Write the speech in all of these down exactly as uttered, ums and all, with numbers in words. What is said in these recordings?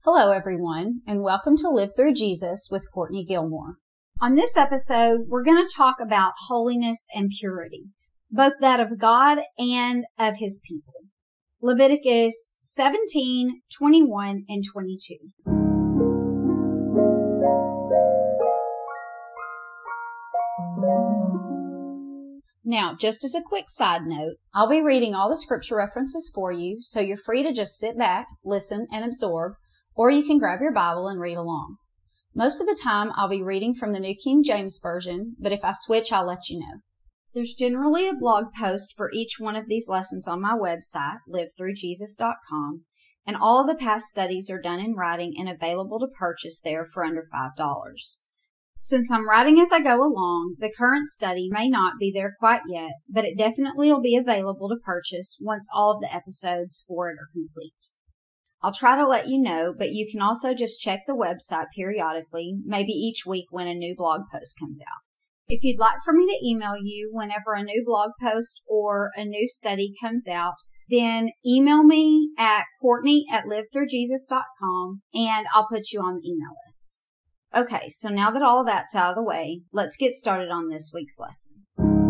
Hello, everyone, and welcome to Live Through Jesus with Courtney Gilmore. On this episode, we're going to talk about holiness and purity, both that of God and of His people. Leviticus seventeen, twenty-one, and twenty-two. Now, just as a quick side note, I'll be reading all the scripture references for you, so you're free to just sit back, listen, and absorb, or you can grab your Bible and read along. Most of the time, I'll be reading from the New King James Version, but if I switch, I'll let you know. There's generally a blog post for each one of these lessons on my website, live through jesus dot com, and all of the past studies are done in writing and available to purchase there for under five dollars. Since I'm writing as I go along, the current study may not be there quite yet, but it definitely will be available to purchase once all of the episodes for it are complete. I'll try to let you know, but you can also just check the website periodically, maybe each week when a new blog post comes out. If you'd like for me to email you whenever a new blog post or a new study comes out, then email me at Courtney at live through jesus dot com and I'll put you on the email list. Okay, so now that all of that's out of the way, let's get started on this week's lesson.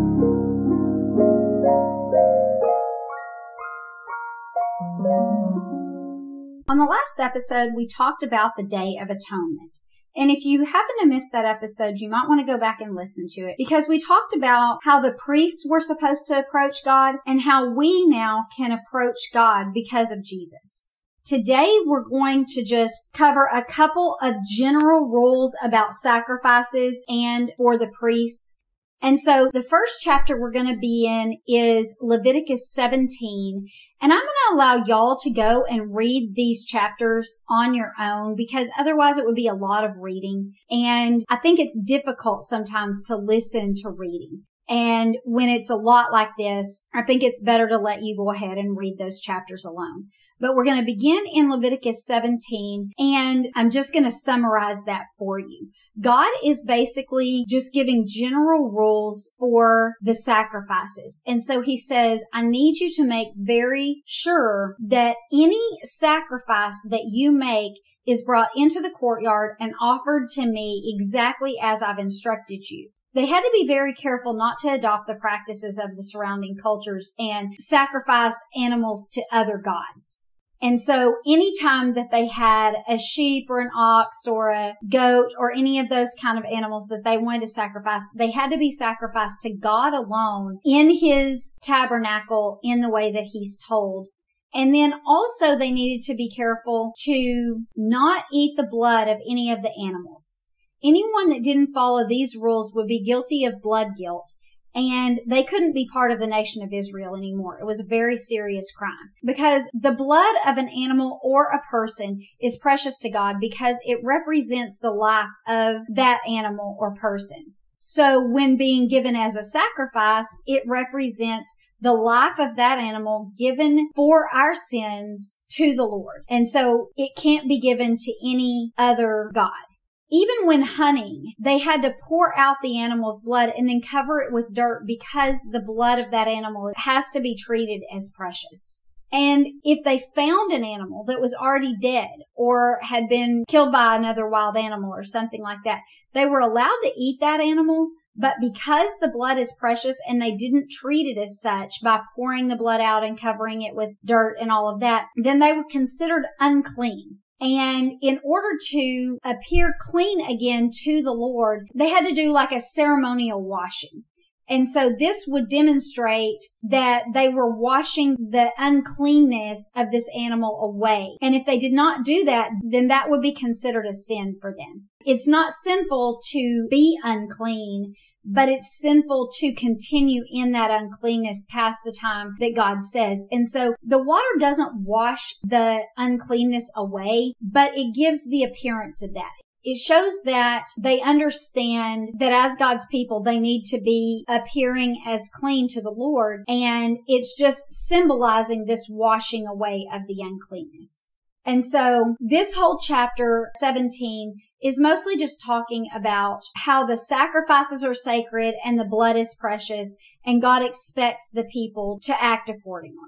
On the last episode, we talked about the Day of Atonement. And if you happen to miss that episode, you might want to go back and listen to it because we talked about how the priests were supposed to approach God and how we now can approach God because of Jesus. Today, we're going to just cover a couple of general rules about sacrifices and for the priests. And so the first chapter we're going to be in is Leviticus seventeen. And I'm going to allow y'all to go and read these chapters on your own because otherwise it would be a lot of reading. And I think it's difficult sometimes to listen to reading. And when it's a lot like this, I think it's better to let you go ahead and read those chapters alone. But we're going to begin in Leviticus seventeen, and I'm just going to summarize that for you. God is basically just giving general rules for the sacrifices. And so he says, I need you to make very sure that any sacrifice that you make is brought into the courtyard and offered to me exactly as I've instructed you. They had to be very careful not to adopt the practices of the surrounding cultures and sacrifice animals to other gods. And so anytime that they had a sheep or an ox or a goat or any of those kind of animals that they wanted to sacrifice, they had to be sacrificed to God alone in his tabernacle in the way that he's told. And then also they needed to be careful to not eat the blood of any of the animals. Anyone that didn't follow these rules would be guilty of blood guilt. And they couldn't be part of the nation of Israel anymore. It was a very serious crime because the blood of an animal or a person is precious to God because it represents the life of that animal or person. So when being given as a sacrifice, it represents the life of that animal given for our sins to the Lord. And so it can't be given to any other god. Even when hunting, they had to pour out the animal's blood and then cover it with dirt because the blood of that animal has to be treated as precious. And if they found an animal that was already dead or had been killed by another wild animal or something like that, they were allowed to eat that animal, but because the blood is precious and they didn't treat it as such by pouring the blood out and covering it with dirt and all of that, then they were considered unclean. And in order to appear clean again to the Lord, they had to do like a ceremonial washing. And so this would demonstrate that they were washing the uncleanness of this animal away. And if they did not do that, then that would be considered a sin for them. It's not sinful to be unclean, but it's sinful to continue in that uncleanness past the time that God says. And so the water doesn't wash the uncleanness away, but it gives the appearance of that. It shows that they understand that as God's people, they need to be appearing as clean to the Lord. And it's just symbolizing this washing away of the uncleanness. And so this whole chapter seventeen is mostly just talking about how the sacrifices are sacred and the blood is precious and God expects the people to act accordingly.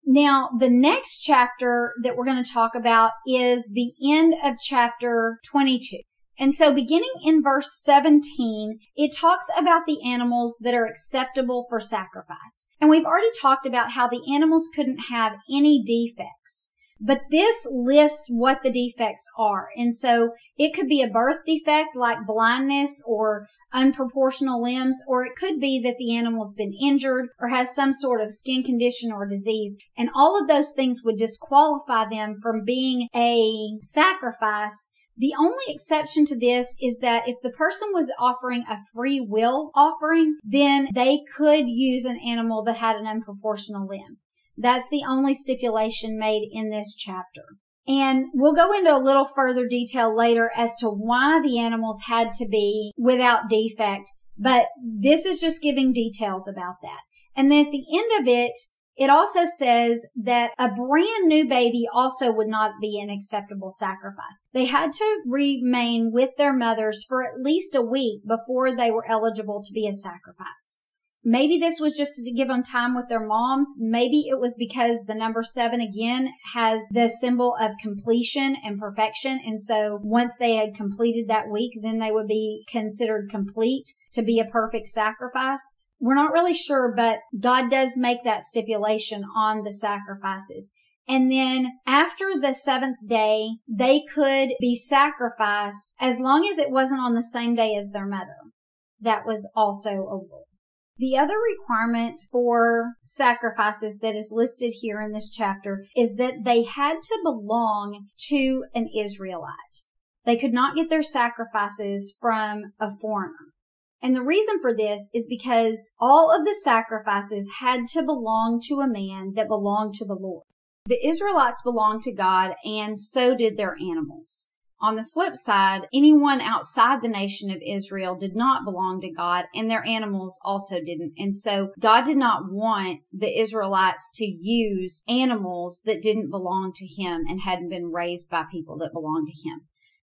Now, the next chapter that we're going to talk about is the end of chapter twenty-two. And so beginning in verse seventeen, it talks about the animals that are acceptable for sacrifice. And we've already talked about how the animals couldn't have any defects. But this lists what the defects are. And so it could be a birth defect like blindness or unproportional limbs, or it could be that the animal's been injured or has some sort of skin condition or disease. And all of those things would disqualify them from being a sacrifice. The only exception to this is that if the person was offering a free will offering, then they could use an animal that had an unproportional limb. That's the only stipulation made in this chapter. And we'll go into a little further detail later as to why the animals had to be without defect, but this is just giving details about that. And then at the end of it, it also says that a brand new baby also would not be an acceptable sacrifice. They had to remain with their mothers for at least a week before they were eligible to be a sacrifice. Maybe this was just to give them time with their moms. Maybe it was because the number seven again has the symbol of completion and perfection. And so once they had completed that week, then they would be considered complete to be a perfect sacrifice. We're not really sure, but God does make that stipulation on the sacrifices. And then after the seventh day, they could be sacrificed as long as it wasn't on the same day as their mother. That was also a rule. The other requirement for sacrifices that is listed here in this chapter is that they had to belong to an Israelite. They could not get their sacrifices from a foreigner. And the reason for this is because all of the sacrifices had to belong to a man that belonged to the Lord. The Israelites belonged to God, and so did their animals. On the flip side, anyone outside the nation of Israel did not belong to God, and their animals also didn't. And so God did not want the Israelites to use animals that didn't belong to Him and hadn't been raised by people that belonged to Him.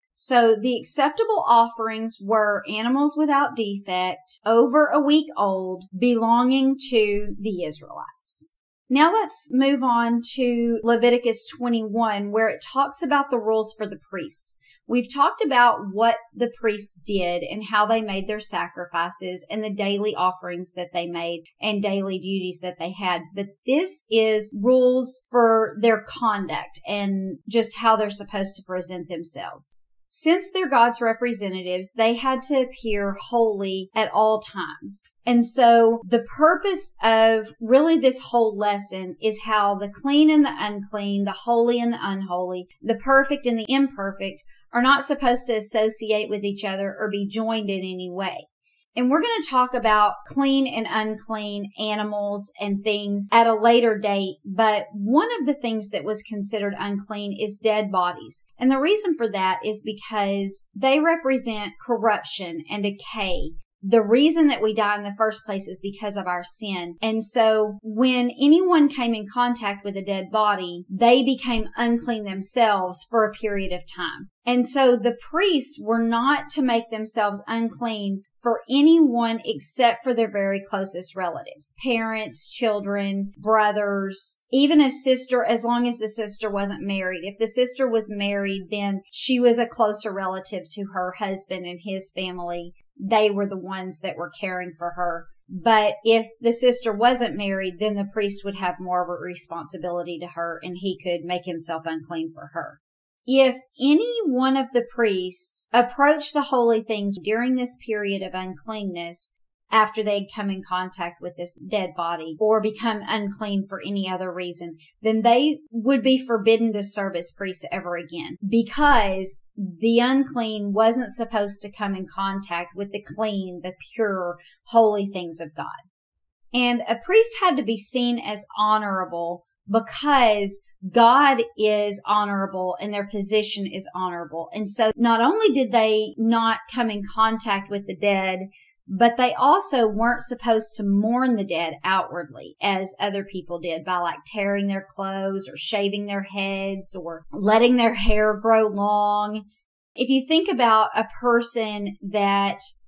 So the acceptable offerings were animals without defect, over a week old, belonging to the Israelites. Now let's move on to Leviticus twenty-one, where it talks about the rules for the priests. We've talked about what the priests did and how they made their sacrifices and the daily offerings that they made and daily duties that they had. But this is rules for their conduct and just how they're supposed to present themselves. Since they're God's representatives, they had to appear holy at all times. And so the purpose of really this whole lesson is how the clean and the unclean, the holy and the unholy, the perfect and the imperfect are not supposed to associate with each other or be joined in any way. And we're going to talk about clean and unclean animals and things at a later date. But one of the things that was considered unclean is dead bodies. And the reason for that is because they represent corruption and decay. The reason that we die in the first place is because of our sin. And so when anyone came in contact with a dead body, they became unclean themselves for a period of time. And so the priests were not to make themselves unclean for anyone except for their very closest relatives, parents, children, brothers, even a sister, as long as the sister wasn't married. If the sister was married, then she was a closer relative to her husband and his family. They were the ones that were caring for her. But if the sister wasn't married, then the priest would have more of a responsibility to her and he could make himself unclean for her. If any one of the priests approached the holy things during this period of uncleanness, after they'd come in contact with this dead body or become unclean for any other reason, then they would be forbidden to serve as priests ever again, because the unclean wasn't supposed to come in contact with the clean, the pure, holy things of God. And a priest had to be seen as honorable because God is honorable and their position is honorable. And so not only did they not come in contact with the dead, but they also weren't supposed to mourn the dead outwardly as other people did by like tearing their clothes or shaving their heads or letting their hair grow long. If you think about a person that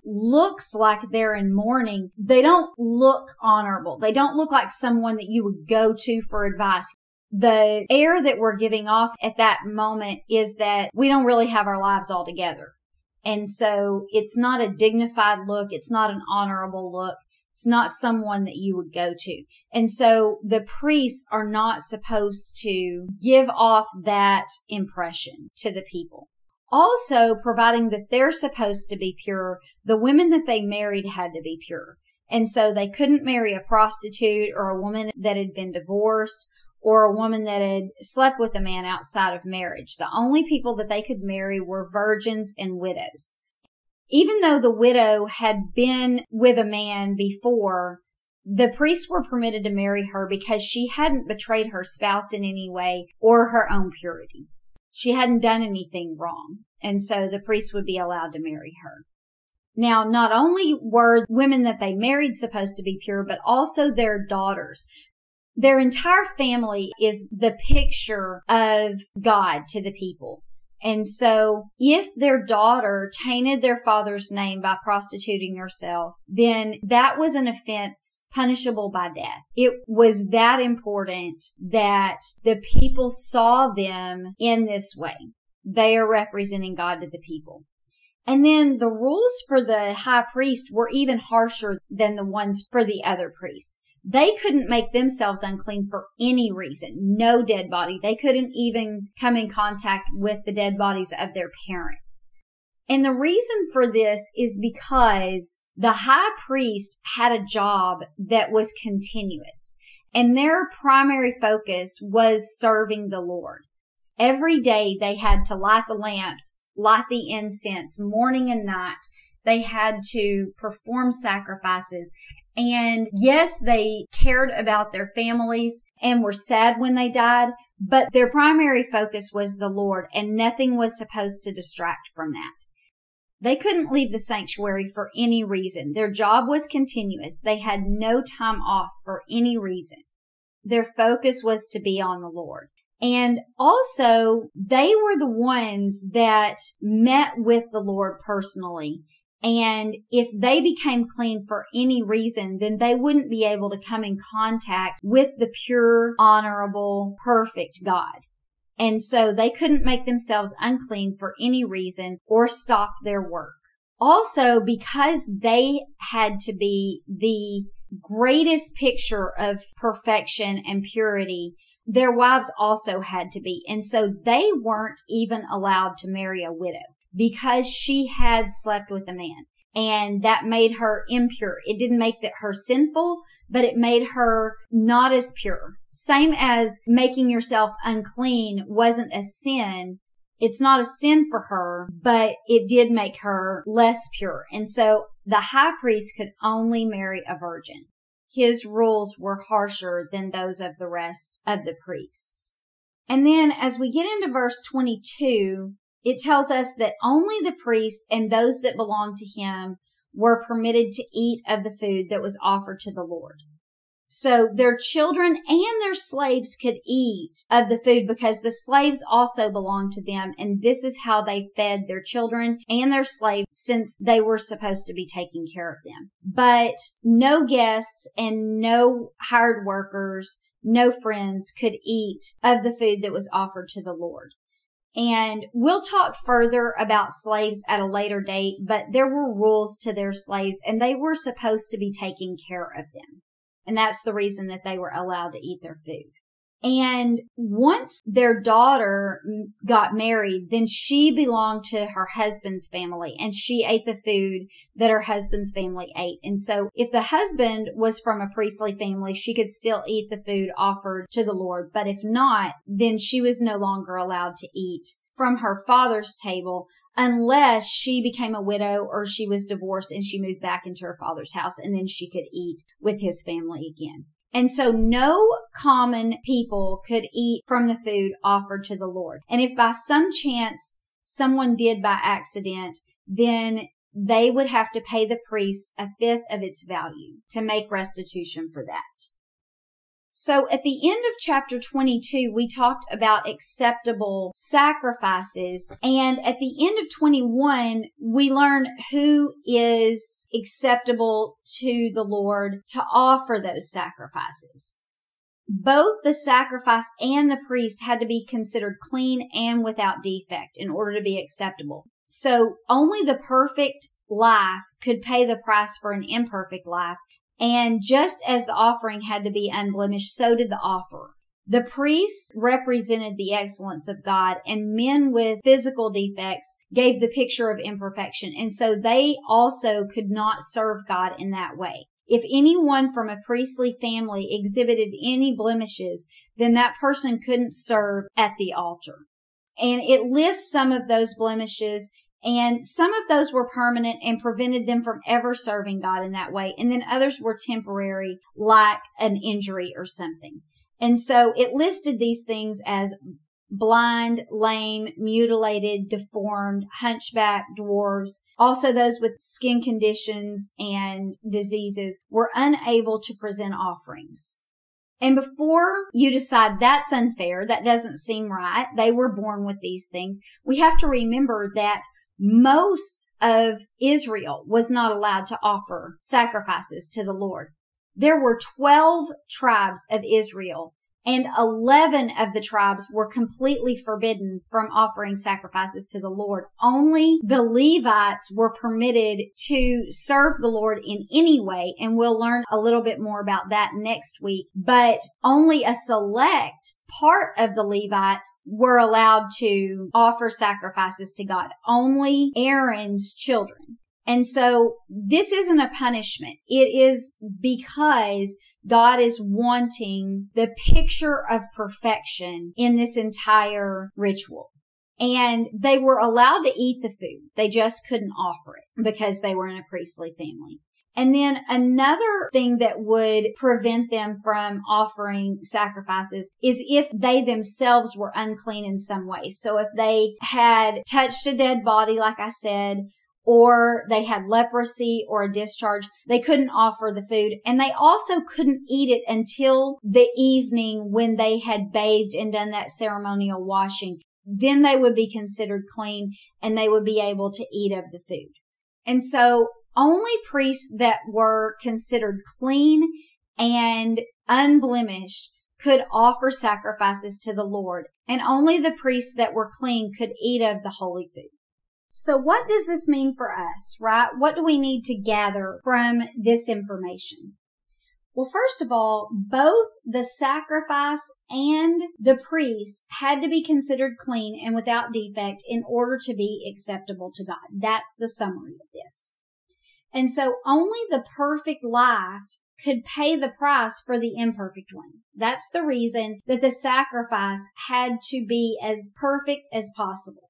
looks like they're in mourning, they don't look honorable. They don't look like someone that you would go to for advice. The air that we're giving off at that moment is that we don't really have our lives all together. And so it's not a dignified look. It's not an honorable look. It's not someone that you would go to. And so the priests are not supposed to give off that impression to the people. Also, providing that they're supposed to be pure, the women that they married had to be pure. And so they couldn't marry a prostitute or a woman that had been divorced or a woman that had slept with a man outside of marriage. The only people that they could marry were virgins and widows. Even though the widow had been with a man before, the priests were permitted to marry her because she hadn't betrayed her spouse in any way or her own purity. She hadn't done anything wrong. And so the priests would be allowed to marry her. Now, not only were women that they married supposed to be pure, but also their daughters. Their entire family is the picture of God to the people. And so if their daughter tainted their father's name by prostituting herself, then that was an offense punishable by death. It was that important that the people saw them in this way. They are representing God to the people. And then the rules for the high priest were even harsher than the ones for the other priests. They couldn't make themselves unclean for any reason. No dead body. They couldn't even come in contact with the dead bodies of their parents. And the reason for this is because the high priest had a job that was continuous, and their primary focus was serving the Lord. Every day they had to light the lamps, light the incense, morning and night. They had to perform sacrifices. And yes, they cared about their families and were sad when they died, but their primary focus was the Lord, and nothing was supposed to distract from that. They couldn't leave the sanctuary for any reason. Their job was continuous. They had no time off for any reason. Their focus was to be on the Lord. And also, they were the ones that met with the Lord personally. And if they became clean for any reason, then they wouldn't be able to come in contact with the pure, honorable, perfect God. And so they couldn't make themselves unclean for any reason or stop their work. Also, because they had to be the greatest picture of perfection and purity, their wives also had to be. And so they weren't even allowed to marry a widow, because she had slept with a man, and that made her impure. It didn't make her sinful, but it made her not as pure. Same as making yourself unclean wasn't a sin. It's not a sin for her, but it did make her less pure. And so the high priest could only marry a virgin. His rules were harsher than those of the rest of the priests. And then as we get into verse twenty-two, it tells us that only the priests and those that belonged to him were permitted to eat of the food that was offered to the Lord. So their children and their slaves could eat of the food because the slaves also belonged to them. And this is how they fed their children and their slaves, since they were supposed to be taking care of them. But no guests and no hired workers, no friends could eat of the food that was offered to the Lord. And we'll talk further about slaves at a later date, but there were rules to their slaves, and they were supposed to be taking care of them. And that's the reason that they were allowed to eat their food. And once their daughter got married, then she belonged to her husband's family, and she ate the food that her husband's family ate. And so if the husband was from a priestly family, she could still eat the food offered to the Lord. But if not, then she was no longer allowed to eat from her father's table unless she became a widow or she was divorced and she moved back into her father's house, and then she could eat with his family again. And so no common people could eat from the food offered to the Lord. And if by some chance someone did by accident, then they would have to pay the priest a fifth of its value to make restitution for that. So at the end of chapter twenty-two, we talked about acceptable sacrifices. And at the end of twenty-one, we learn who is acceptable to the Lord to offer those sacrifices. Both the sacrifice and the priest had to be considered clean and without defect in order to be acceptable. So only the perfect life could pay the price for an imperfect life. And just as the offering had to be unblemished, so did the offerer. The priests represented the excellence of God, and men with physical defects gave the picture of imperfection. And so they also could not serve God in that way. If anyone from a priestly family exhibited any blemishes, then that person couldn't serve at the altar. And it lists some of those blemishes, and some of those were permanent and prevented them from ever serving God in that way. And then others were temporary, like an injury or something. And so it listed these things as blind, lame, mutilated, deformed, hunchback, dwarves. Also those with skin conditions and diseases were unable to present offerings. And before you decide that's unfair, that doesn't seem right, they were born with these things, we have to remember that most of Israel was not allowed to offer sacrifices to the Lord. There were twelve tribes of Israel, and eleven of the tribes were completely forbidden from offering sacrifices to the Lord. Only the Levites were permitted to serve the Lord in any way, and we'll learn a little bit more about that next week. But only a select part of the Levites were allowed to offer sacrifices to God. Only Aaron's children. And so this isn't a punishment. It is because God is wanting the picture of perfection in this entire ritual. And they were allowed to eat the food. They just couldn't offer it because they were in a priestly family. And then another thing that would prevent them from offering sacrifices is if they themselves were unclean in some way. So if they had touched a dead body, like I said, or they had leprosy or a discharge, they couldn't offer the food. And they also couldn't eat it until the evening when they had bathed and done that ceremonial washing. Then they would be considered clean and they would be able to eat of the food. And so only priests that were considered clean and unblemished could offer sacrifices to the Lord. And only the priests that were clean could eat of the holy food. So what does this mean for us, right? What do we need to gather from this information? Well, first of all, both the sacrifice and the priest had to be considered clean and without defect in order to be acceptable to God. That's the summary of this. And so only the perfect life could pay the price for the imperfect one. That's the reason that the sacrifice had to be as perfect as possible.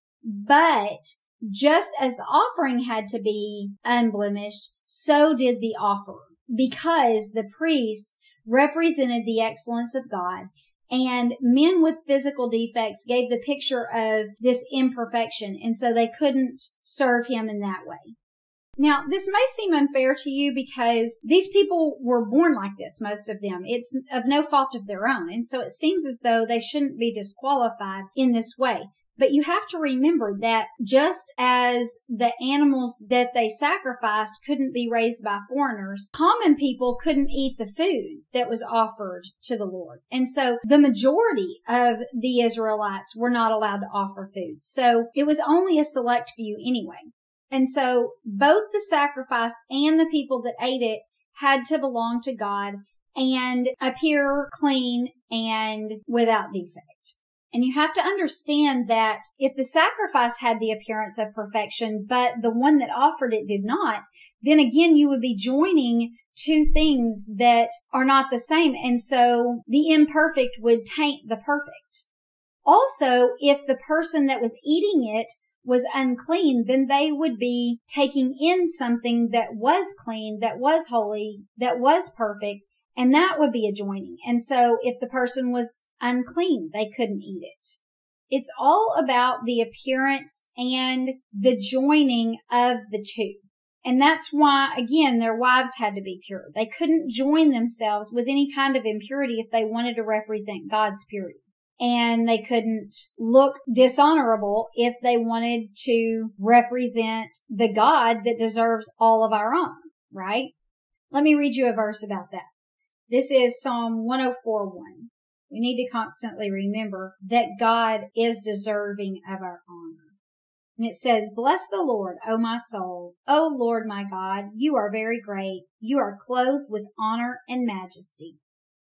But just as the offering had to be unblemished, so did the offerer, because the priests represented the excellence of God, and men with physical defects gave the picture of this imperfection, and so they couldn't serve him in that way. Now, this may seem unfair to you because these people were born like this, most of them. It's of no fault of their own, and so it seems as though they shouldn't be disqualified in this way. But you have to remember that just as the animals that they sacrificed couldn't be raised by foreigners, common people couldn't eat the food that was offered to the Lord. And so the majority of the Israelites were not allowed to offer food. So it was only a select few anyway. And so both the sacrifice and the people that ate it had to belong to God and appear clean and without defect. And you have to understand that if the sacrifice had the appearance of perfection, but the one that offered it did not, then again, you would be joining two things that are not the same. And so the imperfect would taint the perfect. Also, if the person that was eating it was unclean, then they would be taking in something that was clean, that was holy, that was perfect. And that would be a joining. And so if the person was unclean, they couldn't eat it. It's all about the appearance and the joining of the two. And that's why, again, their wives had to be pure. They couldn't join themselves with any kind of impurity if they wanted to represent God's purity. And they couldn't look dishonorable if they wanted to represent the God that deserves all of our honor, right? Let me read you a verse about that. This is Psalm one oh four one. We need to constantly remember that God is deserving of our honor. And it says, "Bless the Lord, O my soul. O Lord my God, you are very great. You are clothed with honor and majesty."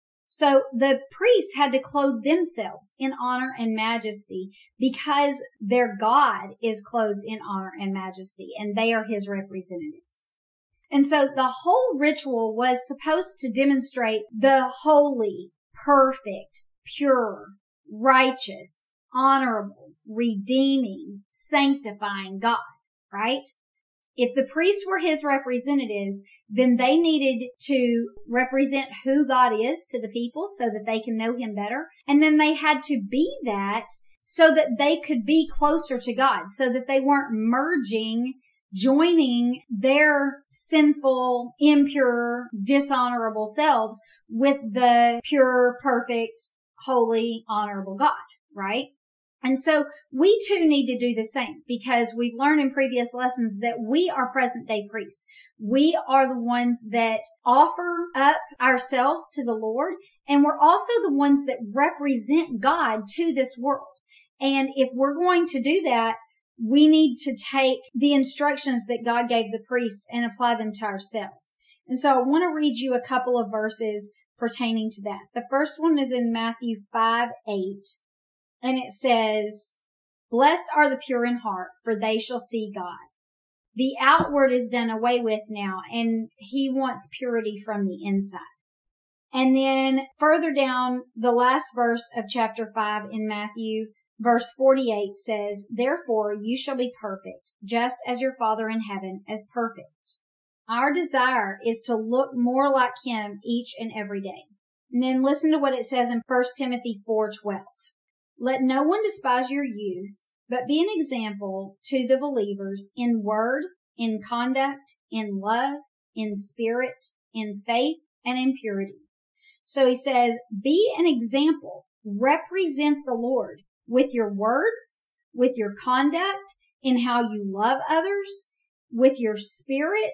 So the priests had to clothe themselves in honor and majesty because their God is clothed in honor and majesty, and they are his representatives. And so the whole ritual was supposed to demonstrate the holy, perfect, pure, righteous, honorable, redeeming, sanctifying God, right? If the priests were his representatives, then they needed to represent who God is to the people so that they can know him better. And then they had to be that so that they could be closer to God, so that they weren't merging, joining their sinful, impure, dishonorable selves with the pure, perfect, holy, honorable God, right? And so we too need to do the same because we've learned in previous lessons that we are present day priests. We are the ones that offer up ourselves to the Lord, and we're also the ones that represent God to this world. And if we're going to do that, we need to take the instructions that God gave the priests and apply them to ourselves. And so I want to read you a couple of verses pertaining to that. The first one is in Matthew five eight. And it says, "Blessed are the pure in heart, for they shall see God." The outward is done away with now, and he wants purity from the inside. And then further down, the last verse of chapter five in Matthew, verse forty-eight says, "Therefore you shall be perfect, just as your Father in heaven is perfect." Our desire is to look more like him each and every day. And then listen to what it says in First Timothy four twelve. "Let no one despise your youth, but be an example to the believers in word, in conduct, in love, in spirit, in faith, and in purity." So he says, be an example. Represent the Lord with your words, with your conduct, in how you love others, with your spirit,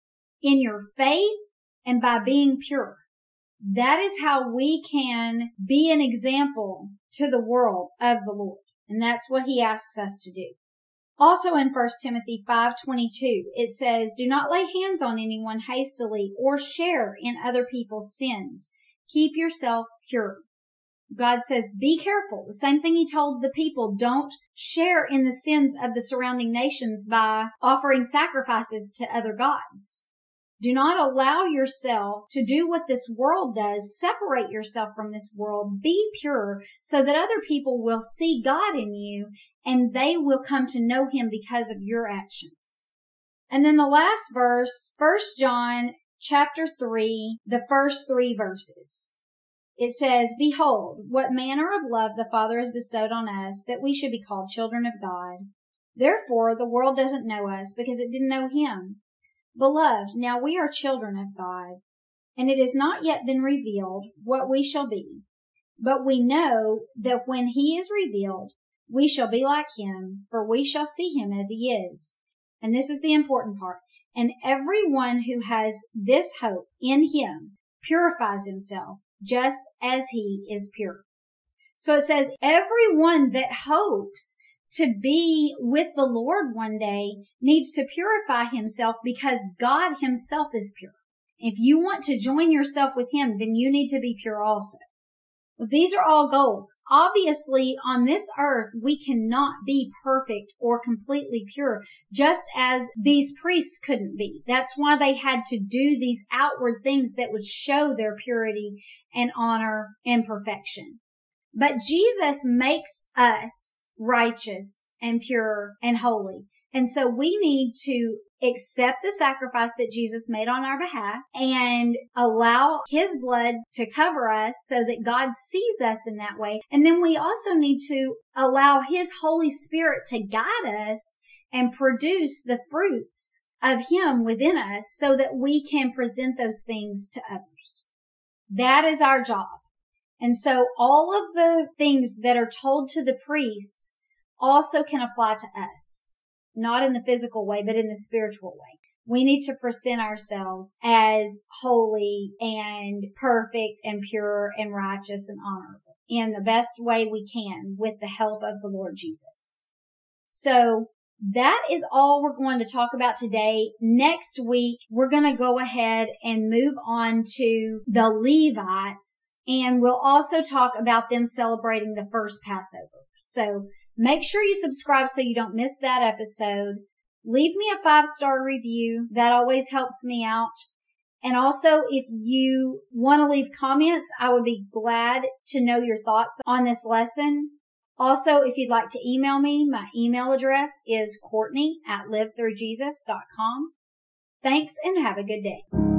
in your faith, and by being pure. That is how we can be an example to the world of the Lord. And that's what he asks us to do. Also in First Timothy five twenty-two, it says, "Do not lay hands on anyone hastily or share in other people's sins. Keep yourself pure." God says, be careful. The same thing he told the people, don't share in the sins of the surrounding nations by offering sacrifices to other gods. Do not allow yourself to do what this world does. Separate yourself from this world. Be pure so that other people will see God in you and they will come to know him because of your actions. And then the last verse, First John chapter three, the first three verses. It says, "Behold, what manner of love the Father has bestowed on us, that we should be called children of God. Therefore, the world doesn't know us because it didn't know him. Beloved, now we are children of God, and it has not yet been revealed what we shall be. But we know that when he is revealed, we shall be like him, for we shall see him as he is." And this is the important part. "And everyone who has this hope in him purifies himself, just as he is pure." So it says everyone that hopes to be with the Lord one day needs to purify himself because God himself is pure. If you want to join yourself with him, then you need to be pure also. But these are all goals. Obviously, on this earth, we cannot be perfect or completely pure, just as these priests couldn't be. That's why they had to do these outward things that would show their purity and honor and perfection. But Jesus makes us righteous and pure and holy. And so we need to accept the sacrifice that Jesus made on our behalf and allow his blood to cover us so that God sees us in that way. And then we also need to allow his Holy Spirit to guide us and produce the fruits of Him within us so that we can present those things to others. That is our job. And so all of the things that are told to the priests also can apply to us, not in the physical way, but in the spiritual way. We need to present ourselves as holy and perfect and pure and righteous and honorable in the best way we can with the help of the Lord Jesus. So that is all we're going to talk about today. Next week, we're going to go ahead and move on to the Levites, and we'll also talk about them celebrating the first Passover. So make sure you subscribe so you don't miss that episode. Leave me a five-star review. That always helps me out. And also, if you want to leave comments, I would be glad to know your thoughts on this lesson. Also, if you'd like to email me, my email address is Courtney at live through jesus dot com. Thanks and have a good day.